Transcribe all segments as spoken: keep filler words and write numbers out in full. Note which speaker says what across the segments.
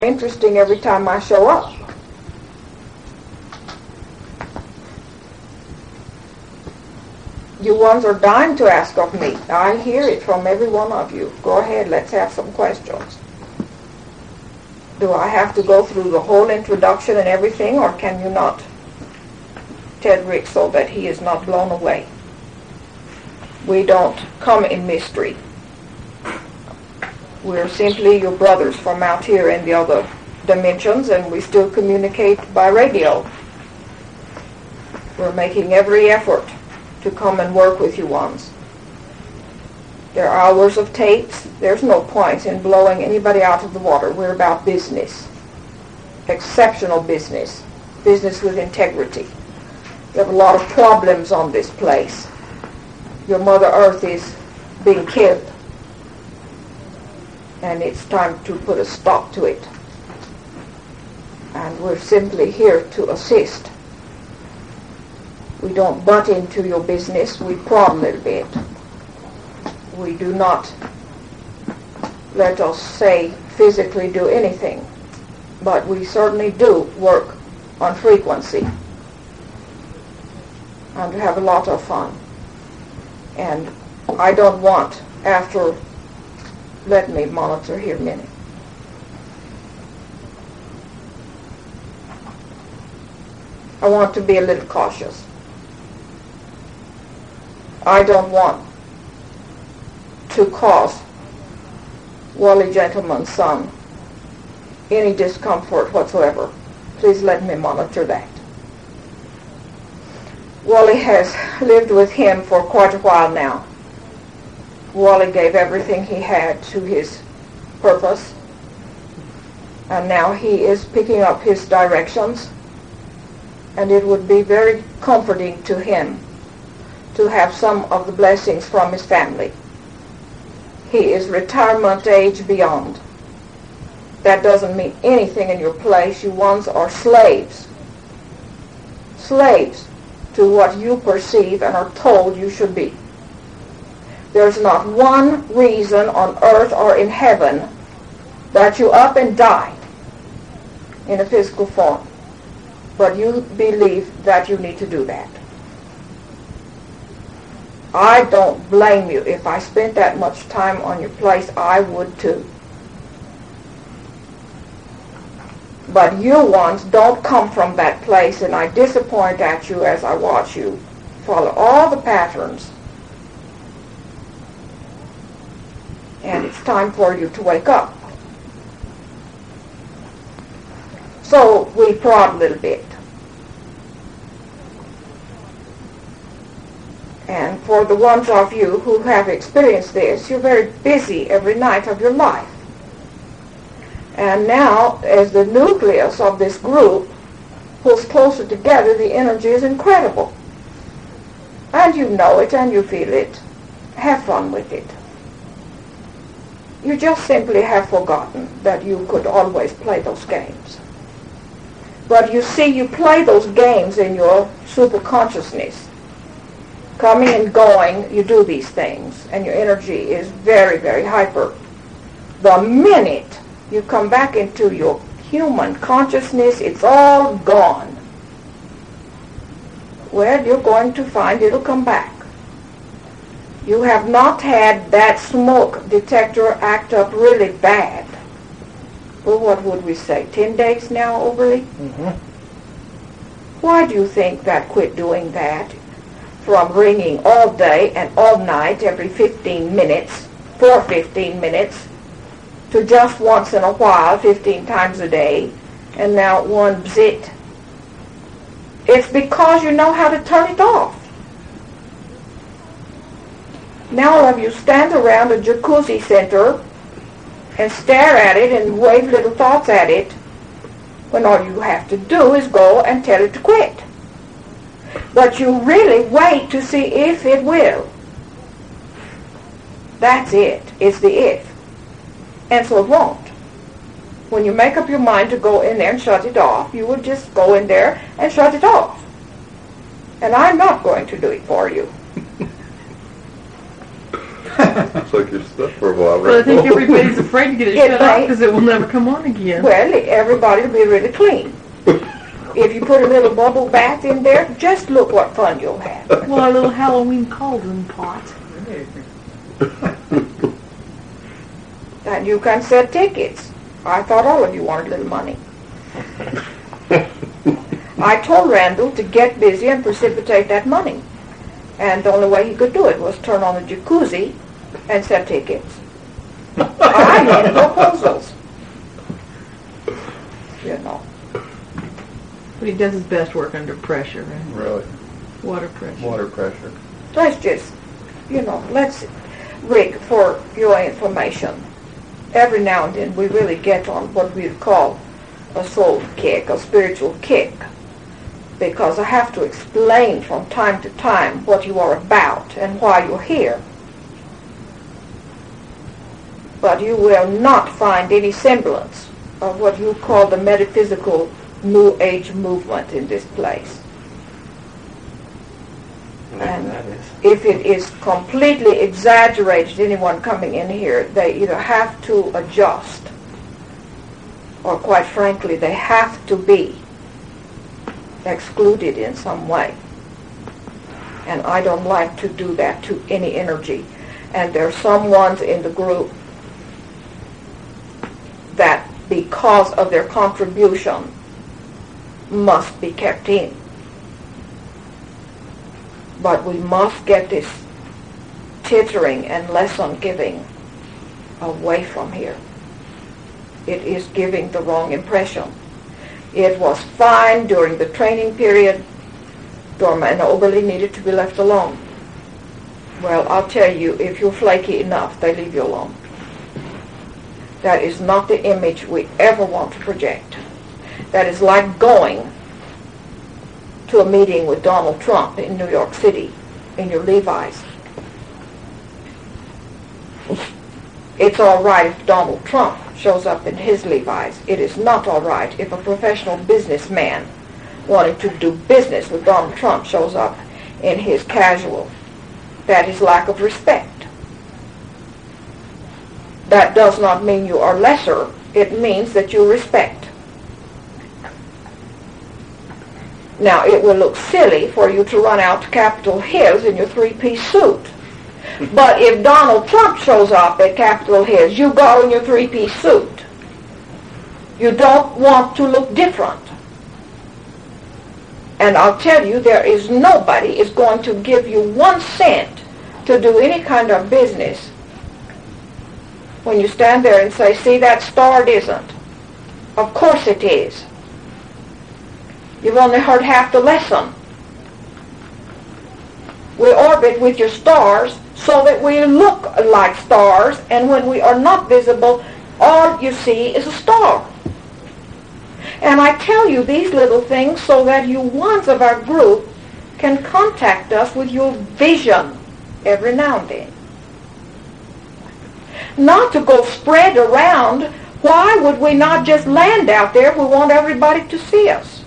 Speaker 1: interesting every time I show up. You ones are dying to ask of me. I hear it from every one of you. Go ahead, let's have some questions. Do I have to go through the whole introduction and everything, or can you not, Ted Rick, so that he is not blown away? We don't come in mystery. We're simply your brothers from out here in the other dimensions, and we still communicate by radio. We're making every effort to come and work with you ones. There are hours of tapes. There's no point in blowing anybody out of the water. We're about business. Exceptional business. Business with integrity. We have a lot of problems on this place. Your Mother Earth is being killed. And it's time to put a stop to it. And we're simply here to assist. We don't butt into your business. We prod a little bit. We do not, let us say, physically do anything. But we certainly do work on frequency. And have a lot of fun. And I don't want, after, let me monitor here a minute. I want to be a little cautious. I don't want to cause Wally Gentleman's son any discomfort whatsoever. Please let me monitor that. Wally has lived with him for quite a while now. Wally gave everything he had to his purpose, and now he is picking up his directions, and it would be very comforting to him to have some of the blessings from his family. He is retirement age beyond. That doesn't mean anything in your place. You ones are slaves. Slaves to what you perceive and are told you should be. There's not one reason on earth or in heaven that you up and die in a physical form. But you believe that you need to do that. I don't blame you. If I spent that much time on your place, I would too. But you ones don't come from that place, and I disappoint at you as I watch you follow all the patterns. And it's time for you to wake up. So we prod a little bit. And for the ones of you who have experienced this, you're very busy every night of your life. And now, as the nucleus of this group pulls closer together, the energy is incredible. And you know it and you feel it. Have fun with it. You just simply have forgotten that you could always play those games. But you see, you play those games in your superconsciousness. Coming and going, you do these things, and your energy is very, very hyper. The minute you come back into your human consciousness, it's all gone. Well, you're going to find it'll come back. You have not had that smoke detector act up really bad. Well, what would we say, ten days now, overly? Mm-hmm. Why do you think that quit doing that? From ringing all day and all night, every fifteen minutes, for fifteen minutes, to just once in a while, fifteen times a day, and now one bzit. It's because you know how to turn it off. Now all of you stand around a jacuzzi center and stare at it and wave little thoughts at it, when all you have to do is go and tell it to quit. But you really wait to see if it will. That's it. It's the if. And so it won't. When you make up your mind to go in there and shut it off, you will just go in there and shut it off. And I'm not going to do it for you.
Speaker 2: looks like you're stuck for a while, right?
Speaker 3: But I think everybody's afraid to get it,
Speaker 1: It
Speaker 3: shut off
Speaker 1: may.
Speaker 3: because it will never come on again.
Speaker 1: Well, everybody will be really clean. If you put a little bubble bath in there, just look what fun you'll have.
Speaker 3: Well, our little Halloween cauldron pot.
Speaker 1: And you can sell tickets. I thought all of you wanted a little money. I told Randall to get busy and precipitate that money. And the only way he could do it was turn on the jacuzzi and sell tickets. I made proposals. You know.
Speaker 3: But he does his best work under pressure and
Speaker 2: Really?
Speaker 3: water pressure.
Speaker 2: Water pressure.
Speaker 1: Let's just, you know, let's, Rick, for your information, every now and then we really get on what we call a soul kick, a spiritual kick, because I have to explain from time to time what you are about and why you're here. But you will not find any semblance of what you call the metaphysical New Age movement in this place. And
Speaker 2: that is.
Speaker 1: if it is completely exaggerated, anyone coming in here, they either have to adjust or, quite frankly, they have to be excluded in some way. And I don't like to do that to any energy. And there are some ones in the group that, because of their contribution, must be kept in. But we must get this tittering and lesson giving away from here. It is giving the wrong impression. It was fine during the training period. Dorma and Oberly needed to be left alone. Well, I'll tell you, if you're flaky enough, they leave you alone. That is not the image we ever want to project. That is like going to a meeting with Donald Trump in New York City in your Levi's. It's all right if Donald Trump shows up in his Levi's. It is not all right if a professional businessman wanting to do business with Donald Trump shows up in his casual. That is lack of respect. That does not mean you are lesser. It means that you respect. Now, it will look silly for you to run out to Capitol Hills in your three-piece suit. But if Donald Trump shows up at Capitol Hills, you go in your three-piece suit. You don't want to look different. And I'll tell you, there is nobody is going to give you one cent to do any kind of business when you stand there and say, see, that star, it isn't. Of course it is. You've only heard half the lesson. We orbit with your stars so that we look like stars, and when we are not visible, all you see is a star. And I tell you these little things so that you ones of our group can contact us with your vision every now and then. Not to go spread around. Why would we not just land out there if we want everybody to see us?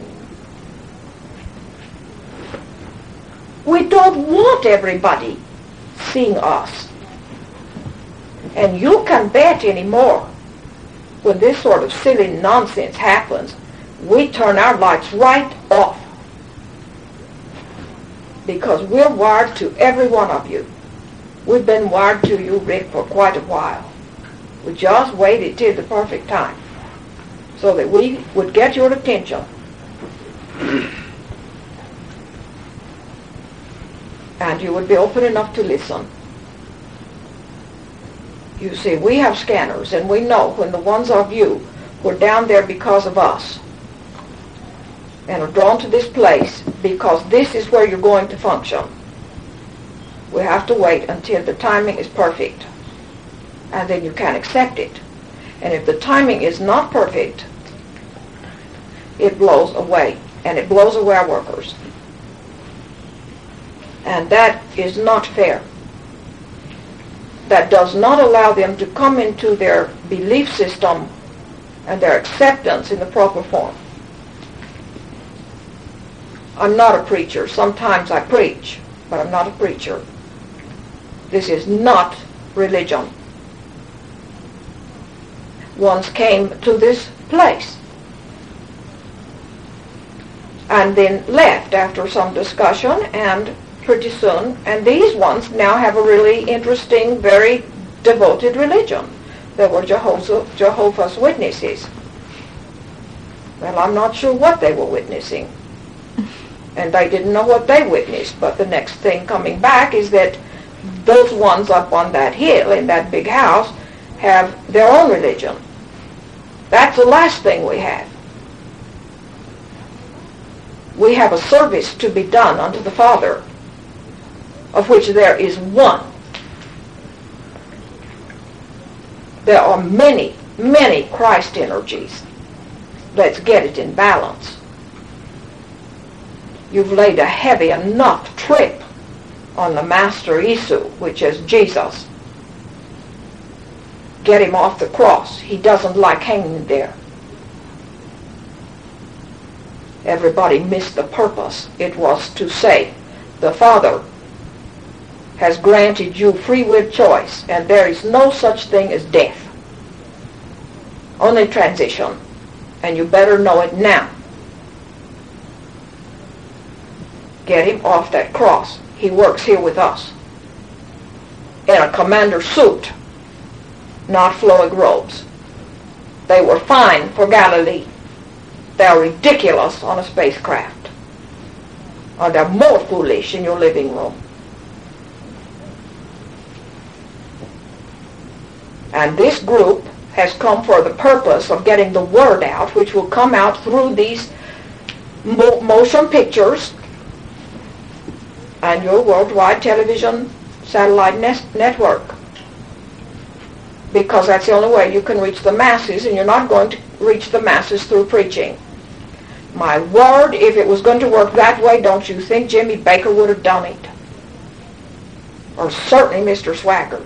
Speaker 1: We don't want everybody seeing us. And you can bet anymore, when this sort of silly nonsense happens, we turn our lights right off. Because we're wired to every one of you. We've been wired to you, Rick, for quite a while. We just waited till the perfect time so that we would get your attention. And you would be open enough to listen. You see, we have scanners, and we know when the ones of you who are down there because of us and are drawn to this place because this is where you're going to function. We have to wait until the timing is perfect, and then you can accept it. And if the timing is not perfect, it blows away, and it blows away our workers. And that is not fair. That does not allow them to come into their belief system and their acceptance in the proper form. I'm not a preacher. Sometimes I preach, but I'm not a preacher. This is not religion. Once came to this place and then left after some discussion, and pretty soon, and these ones now have a really interesting, very devoted religion. They were Jehovah's, Jehovah's Witnesses. Well, I'm not sure what they were witnessing. And they didn't know what they witnessed, but the next thing coming back is that those ones up on that hill in that big house have their own religion. That's the last thing we have. We have a service to be done unto the Father, of which there is one. There are many, many Christ energies. Let's get it in balance. You've laid a heavy enough trip on the Master Isu, which is Jesus. Get him off the cross. He doesn't like hanging there. Everybody missed the purpose. It was to say, the Father has granted you free will choice, and there is no such thing as death. Only transition. And you better know it now. Get him off that cross. He works here with us. In a commander suit, not flowing robes. They were fine for Galilee. They're ridiculous on a spacecraft. Or they're more foolish in your living room. And this group has come for the purpose of getting the word out, which will come out through these mo- motion pictures and your worldwide television satellite nes- network. Because that's the only way you can reach the masses, and you're not going to reach the masses through preaching. My word, if it was going to work that way, don't you think Jimmy Baker would have done it? Or certainly Mister Swaggart.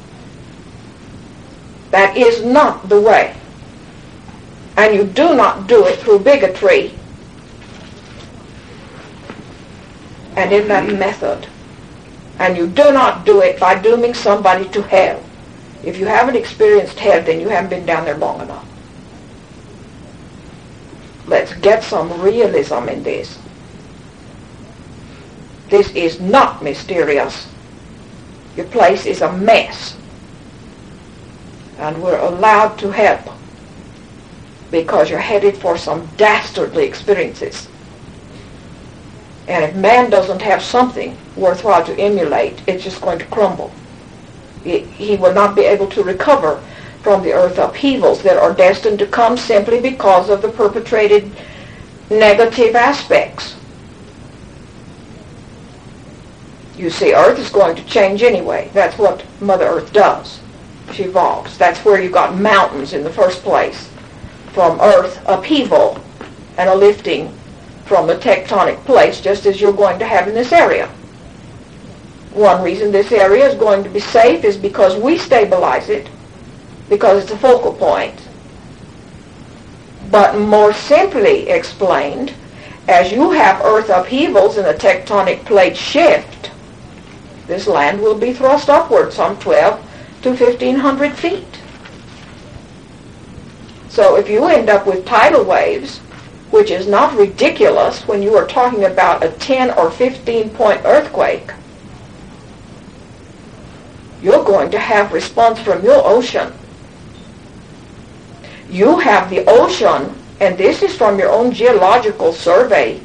Speaker 1: That is not the way. And you do not do it through bigotry and in that method. And you do not do it by dooming somebody to hell. If you haven't experienced hell, then you haven't been down there long enough. Let's get some realism in this. This is not mysterious. Your place is a mess. And we're allowed to help because you're headed for some dastardly experiences. And if man doesn't have something worthwhile to emulate, it's just going to crumble. He will not be able to recover from the earth upheavals that are destined to come simply because of the perpetrated negative aspects. You see, Earth is going to change anyway. That's what Mother Earth does. She evolves. That's where you got mountains in the first place, from Earth upheaval and a lifting from the tectonic plates, just as you're going to have in this area. One reason this area is going to be safe is because we stabilize it, because it's a focal point. But more simply explained, as you have earth upheavals and the tectonic plates shift, this land will be thrust upward some twelve to fifteen hundred feet. So if you end up with tidal waves, which is not ridiculous when you are talking about a ten or fifteen point earthquake, you're going to have response from your ocean. You have the ocean, and this is from your own geological survey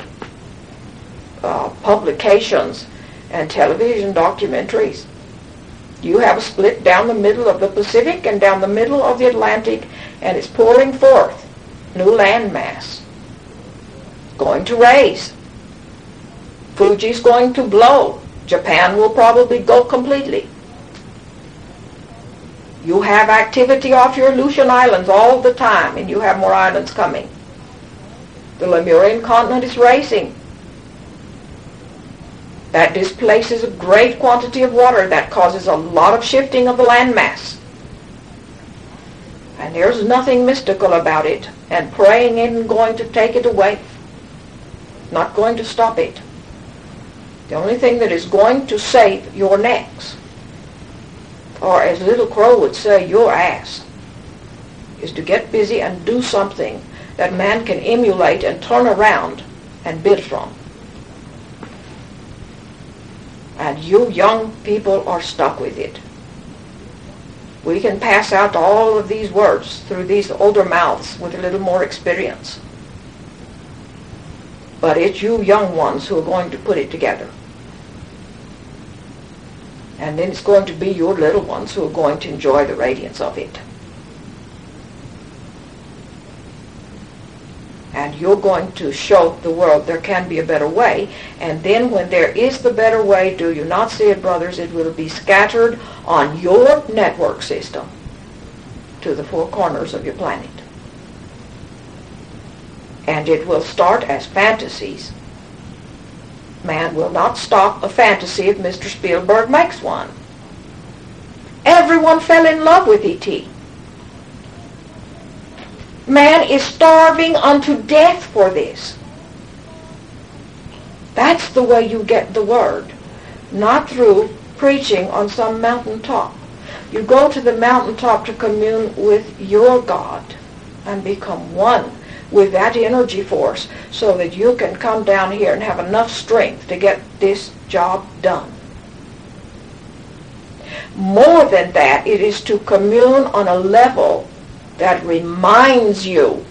Speaker 1: uh, publications and television documentaries. You have a split down the middle of the Pacific and down the middle of the Atlantic, and it's pouring forth new landmass. Going to raise. Fuji's going to blow. Japan will probably go completely. You have activity off your Aleutian Islands all the time, and you have more islands coming. The Lemurian continent is racing. That displaces a great quantity of water. That causes a lot of shifting of the landmass. And there's nothing mystical about it. And praying isn't going to take it away. Not going to stop it. The only thing that is going to save your necks or as Little Crow would say, your ass, is to get busy and do something that man can emulate and turn around and build from. And you young people are stuck with it. We can pass out all of these words through these older mouths with a little more experience. But it's you young ones who are going to put it together. And then it's going to be your little ones who are going to enjoy the radiance of it. And you're going to show the world there can be a better way. And then when there is the better way, do you not see it, brothers? It will be scattered on your network system to the four corners of your planet. And it will start as fantasies. Man will not stop a fantasy if Mister Spielberg makes one. Everyone fell in love with E T Man is starving unto death for this. That's the way you get the word. Not through preaching on some mountaintop. You go to the mountaintop to commune with your God and become one with that energy force so that you can come down here and have enough strength to get this job done. More than that, it is to commune on a level that reminds you,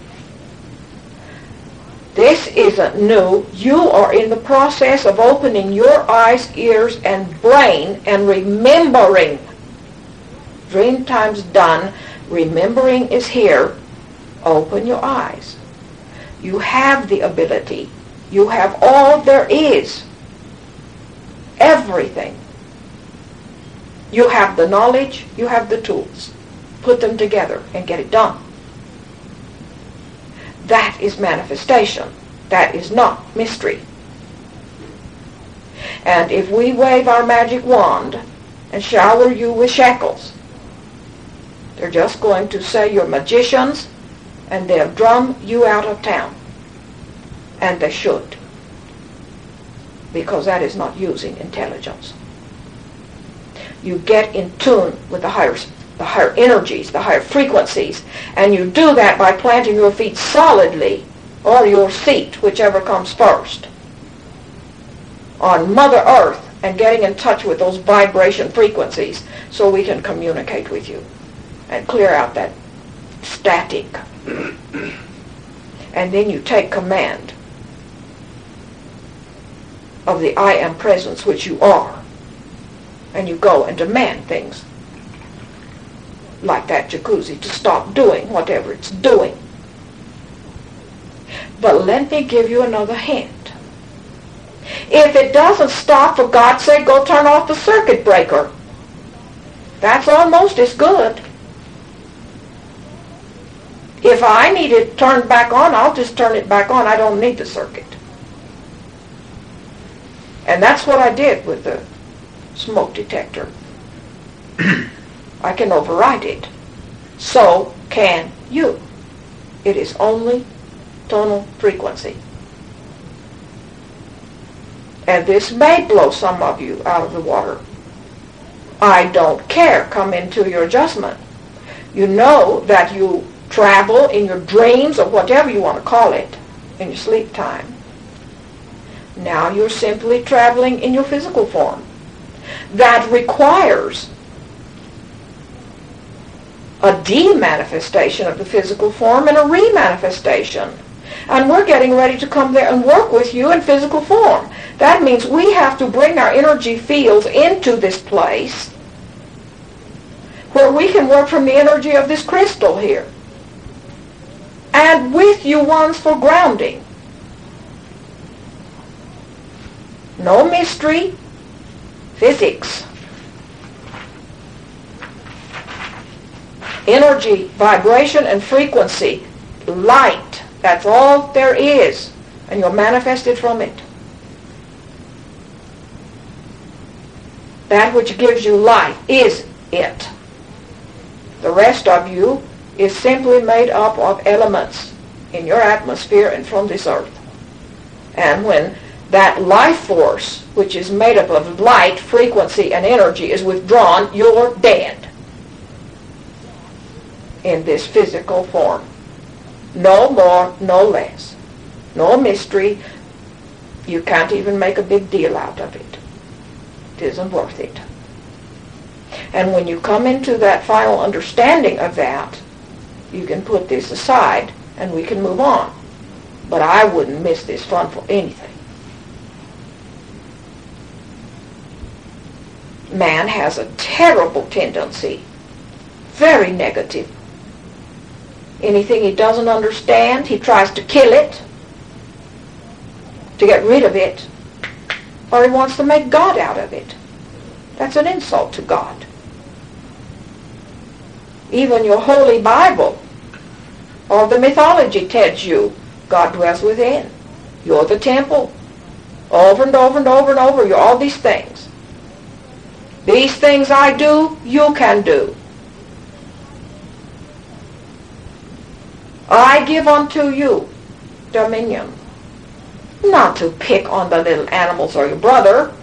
Speaker 1: this isn't new. You are in the process of opening your eyes, ears, and brain and remembering. Dream time's done. Remembering is here. Open your eyes. You have the ability. You have all there is. Everything. You have the knowledge. You have the tools. Put them together and get it done. That is manifestation. That is not mystery. And if we wave our magic wand and shower you with shackles, they're just going to say you're magicians, and they'll drum you out of town. And they should. Because that is not using intelligence. You get in tune with the higher the higher energies, the higher frequencies, and you do that by planting your feet solidly, or your seat, whichever comes first, on Mother Earth, and getting in touch with those vibration frequencies so we can communicate with you and clear out that static. And then you take command of the I am presence, which you are, and you go and demand things like that jacuzzi to stop doing whatever it's doing. But let me give you another hint. If it doesn't stop, for God's sake, go turn off the circuit breaker. That's almost as good. If I need it turned back on, I'll just turn it back on. I don't need the circuit. And that's what I did with the smoke detector. I can override it. So can you. It is only tonal frequency. And this may blow some of you out of the water. I don't care. Come into your adjustment. You know that you travel in your dreams, or whatever you want to call it, in your sleep time. Now you're simply traveling in your physical form. That requires a de-manifestation of the physical form and a re-manifestation. And we're getting ready to come there and work with you in physical form. That means we have to bring our energy fields into this place where we can work from the energy of this crystal here. And with you ones for grounding. No mystery. Physics. Energy, vibration, and frequency. Light. That's all there is. And you're manifested from it. That which gives you life is it. The rest of you is simply made up of elements in your atmosphere and from this earth. And when that life force, which is made up of light, frequency, and energy, is withdrawn, you're dead. in this physical form. No more, no less. No mystery. You can't even make a big deal out of it. It isn't worth it. And when you come into that final understanding of that, you can put this aside and we can move on. But I wouldn't miss this fun for anything. Man has a terrible tendency, very negative. Anything he doesn't understand, he tries to kill it, to get rid of it, or he wants to make God out of it. That's an insult to God. Even your holy Bible or the mythology tells you God dwells within. You're the temple. Over and over and over and over, you're all these things. These things I do, you can do. I give unto you dominion. Not to pick on the little animals or your brother.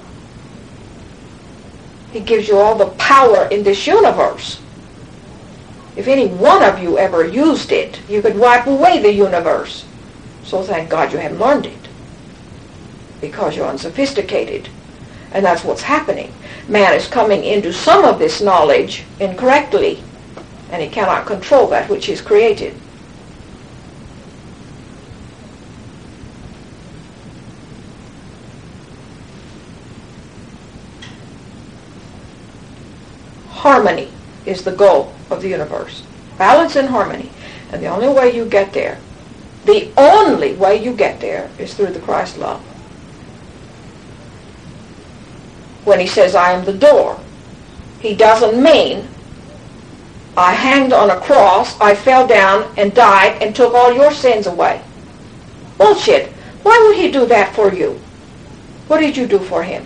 Speaker 1: He gives you all the power in this universe. If any one of you ever used it, you could wipe away the universe. So thank God you haven't learned it. Because you're unsophisticated. And that's what's happening. Man is coming into some of this knowledge incorrectly. And he cannot control that which he's created. Harmony is the goal of the universe. Balance and harmony. And the only way you get there, the only way you get there is through the Christ love. When he says, I am the door, he doesn't mean I hanged on a cross, I fell down and died and took all your sins away. Bullshit. Why would he do that for you? What did you do for him?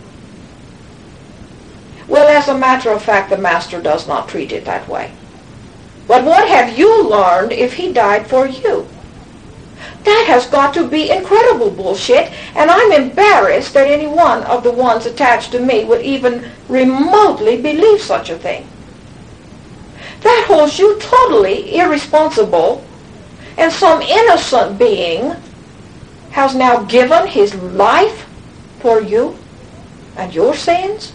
Speaker 1: Well, as a matter of fact, the Master does not treat it that way. But what have you learned if he died for you? That has got to be incredible bullshit, and I'm embarrassed that any one of the ones attached to me would even remotely believe such a thing. That holds you totally irresponsible, and some innocent being has now given his life for you and your sins?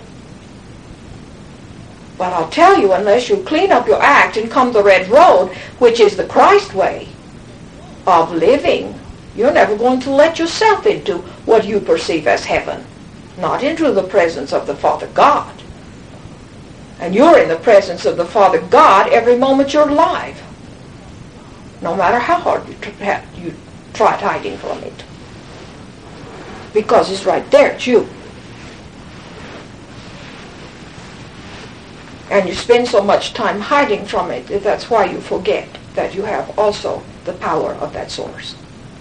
Speaker 1: But I'll tell you, unless you clean up your act and come the red road, which is the Christ way of living, you're never going to let yourself into what you perceive as heaven, not into the presence of the Father God. And you're in the presence of the Father God every moment you're alive, no matter how hard you, tr- you try hiding from it, because it's right there, it's you. And you spend so much time hiding from it, that that's why you forget that you have also the power of that source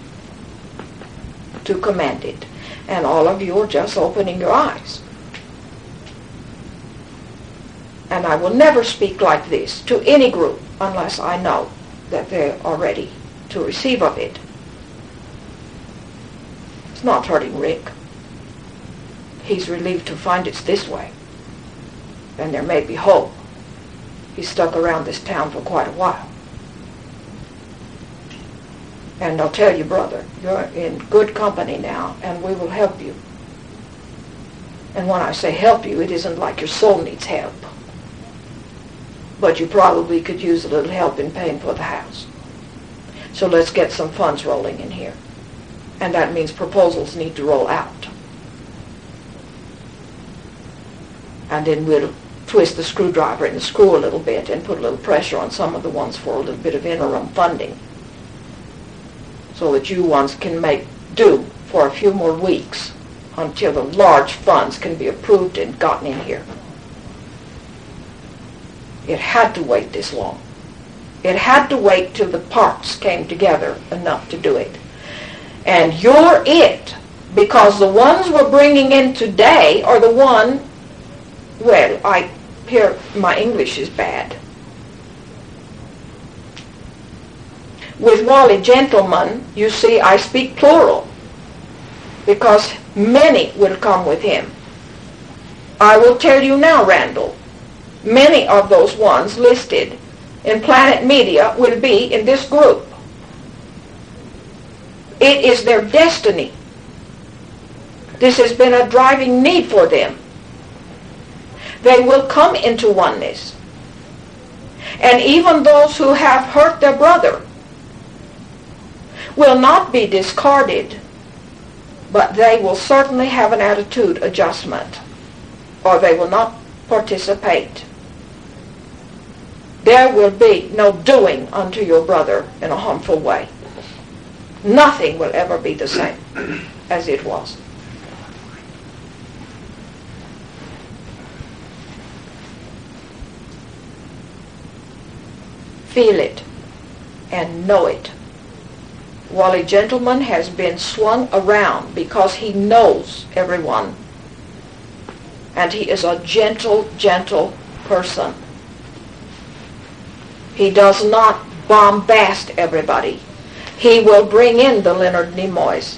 Speaker 1: to command it. And all of you are just opening your eyes. And I will never speak like this to any group unless I know that they are ready to receive of it. It's not hurting Rick. He's relieved to find it's this way. And there may be hope. He's stuck around this town for quite a while. And I'll tell you, brother, you're in good company now, and we will help you. And when I say help you, it isn't like your soul needs help. But you probably could use a little help in paying for the house. So let's get some funds rolling in here. And that means proposals need to roll out. And then we'll twist the screwdriver in the screw a little bit and put a little pressure on some of the ones for a little bit of interim funding, so that you ones can make do for a few more weeks until the large funds can be approved and gotten in here. It had to wait this long. It had to wait till the parts came together enough to do it. And you're it, because the ones we're bringing in today are the one, well, I hear my English is bad. With Wally Gentleman, you see, I speak plural, because many will come with him. I will tell you now, Randall, many of those ones listed in Planet Media will be in this group. It is their destiny. This has been a driving need for them. They will come into oneness. And even those who have hurt their brother will not be discarded, but they will certainly have an attitude adjustment, or they will not participate. There will be no doing unto your brother in a harmful way. Nothing will ever be the same as it was. Feel it and know it. Wally Gentleman has been swung around because he knows everyone. And he is a gentle, gentle person. He does not bombast everybody. He will bring in the Leonard Nimoys,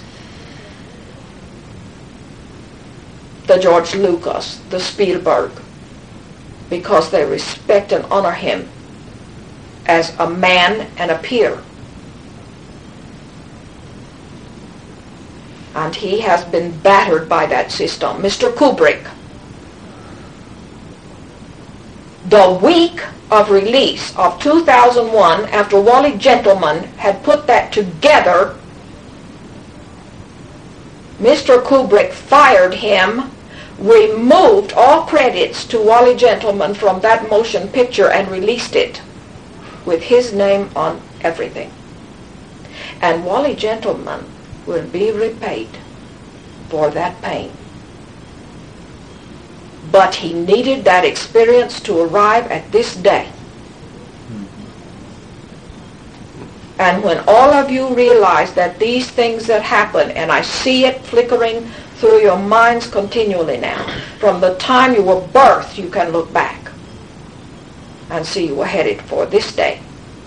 Speaker 1: the George Lucas, the Spielberg, because they respect and honor him as a man and a peer. And he has been battered by that system. Mister Kubrick, the week of release of two thousand one, after Wally Gentleman had put that together, Mister Kubrick fired him, removed all credits to Wally Gentleman from that motion picture and released it with his name on everything. And Wally Gentleman will be repaid for that pain. But he needed that experience to arrive at this day. And when all of you realize that these things that happen, and I see it flickering through your minds continually now, from the time you were birthed, you can look back and see you were headed for this day.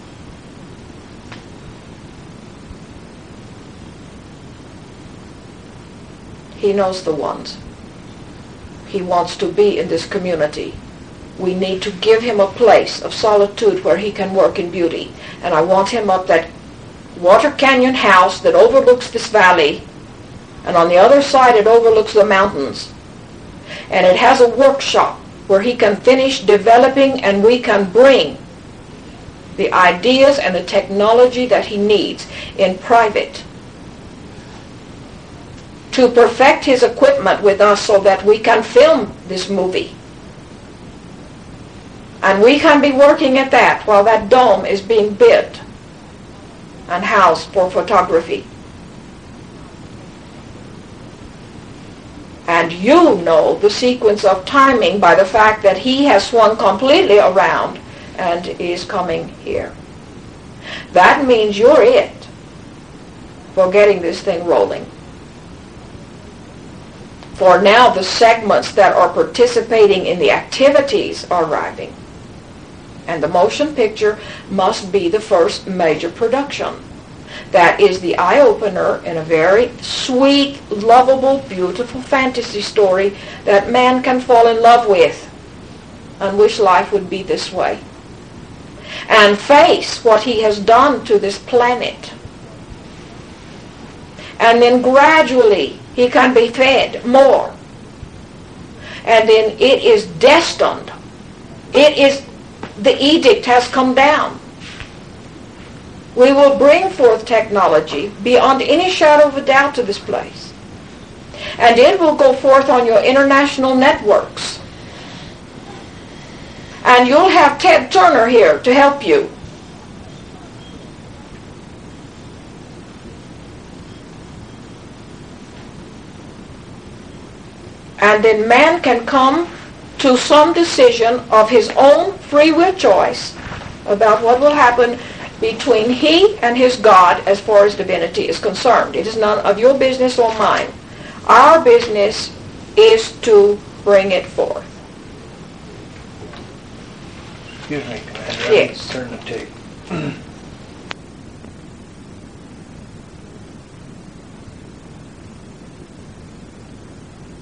Speaker 1: He knows the ones. He wants to be in this community. We need to give him a place of solitude where he can work in beauty. And I want him up that Water Canyon house that overlooks this valley, and on the other side it overlooks the mountains. And it has a workshop where he can finish developing, and we can bring the ideas and the technology that he needs in private to perfect his equipment with us so that we can film this movie. And we can be working at that while that dome is being built and housed for photography. And you know the sequence of timing by the fact that he has swung completely around and is coming here. That means you're it for getting this thing rolling. For now, the segments that are participating in the activities are arriving. And the motion picture must be the first major production. That is the eye-opener in a very sweet, lovable, beautiful fantasy story that man can fall in love with and wish life would be this way. And face what he has done to this planet. And then gradually he can be fed more. And then it is destined. It is, the edict has come down. We will bring forth technology beyond any shadow of a doubt to this place. And it will go forth on your international networks. And you'll have Ted Turner here to help you. And then man can come to some decision of his own free will choice about what will happen between he and his God as far as divinity is concerned. It is none of your business or mine. Our business is to bring it forth.
Speaker 2: Excuse me, Commander.
Speaker 1: Yes.
Speaker 2: Turn the tape.